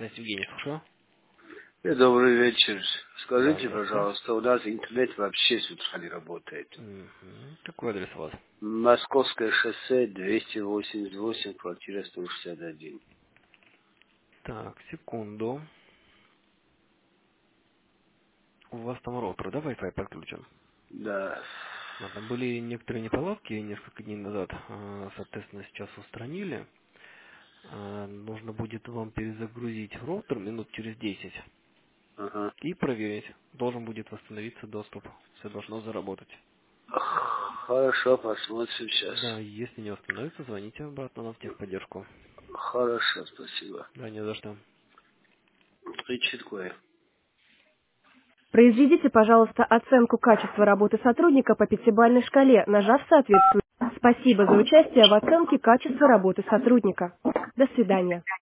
Связь Евгений, слушаю. Добрый вечер. Да, Скажите, здравствуйте. пожалуйста, у нас интернет вообще с утра не работает. Какой адрес у вас? Московское шоссе, 288, квартира 161. Так, секунду. У вас там роутер, да, Wi-Fi подключен? Да. Ладно, были некоторые неполадки несколько дней назад, соответственно, сейчас устранили. Нужно будет вам перезагрузить роутер минут через 10 Ага. и проверить. Должен будет восстановиться доступ. Все должно заработать. Хорошо, посмотрим сейчас. Да, если не восстановится, звоните обратно нам в техподдержку. Хорошо, спасибо. Да, не за что. И читкое. Произведите, пожалуйста, оценку качества работы сотрудника по пятибалльной шкале, нажав «Соответствует». Спасибо за участие в оценке качества работы сотрудника. До свидания.